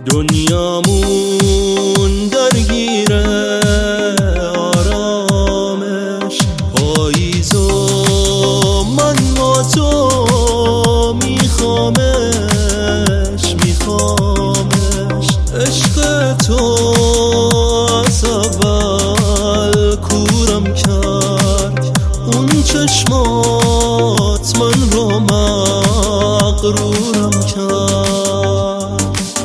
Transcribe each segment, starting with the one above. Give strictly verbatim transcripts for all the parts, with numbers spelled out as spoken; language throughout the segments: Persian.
دنیامون درگیره آرامش پاییز و من با تو میخوامش میخوامش عشق تو از اول کورم کرد اون چشمات من رو مغرورم کرد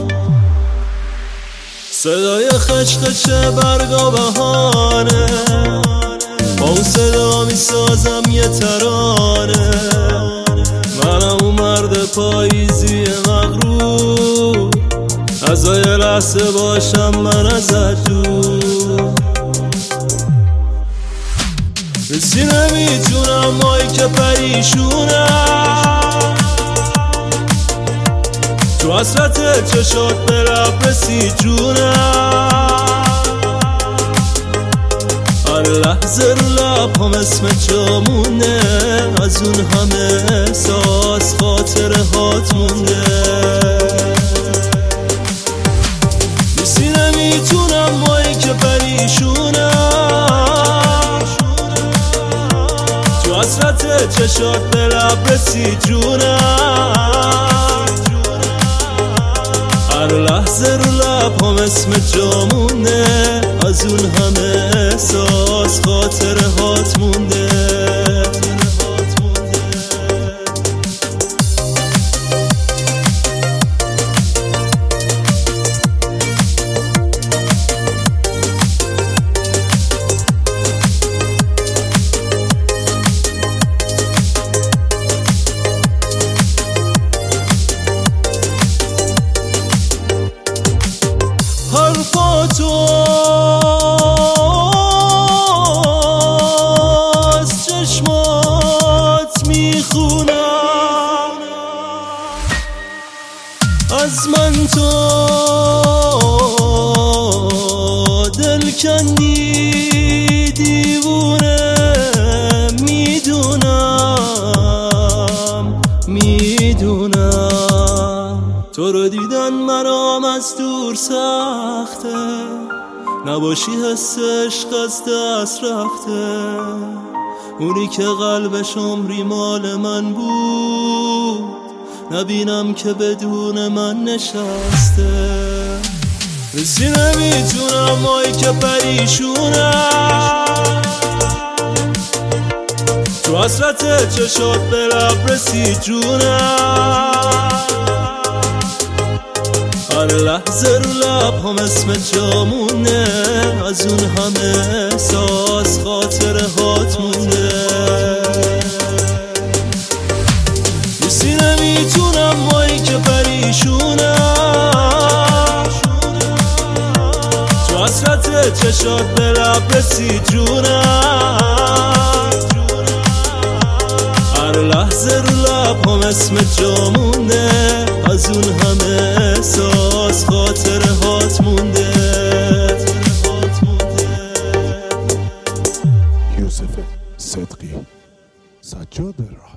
صدای خشت چه برگا بهانه با اون صدا می سازم یه ترانه منم اون مرد پاییزی مغرور از یه لحظه باشم من ازت دور رسی نمیتونم مایی که پریشونم تو حسرت چشات به لب رسید جونم هر لحظه رو لب هم اسم جامونه از اون همه احساس خاطره هات مونده رسی نمیتونم مایی که پریشونم تو حسرت چشات به لب رسید جونم هر لحظه رو لب هم اسم جامونه از اون همه احساس خاطره هات مونده حرفا تو از چشمات میخونم از من تو دل کندی دیوونه میدونم میدونم تو رو دیدن مرام از دور سخته نباشی حس عشق از دست رفته اونی که قلبش عمری مال من بود نبینم که بدون من نشسته رسی نمیتونم مایی که پریشونم تو حسرت چشات به لب رسید جونم هر لحظه رو لب هم اسم جامونه از اون همه احساس خاطره هات مونده رسی نمیتونم مایی که پریشونم تو حسرت چشات به لب رسید جونم هر لحظه رو لب هم اسم جامونه از اون همه احساس خاطره هات مونده یوسف صدقی سجاد راه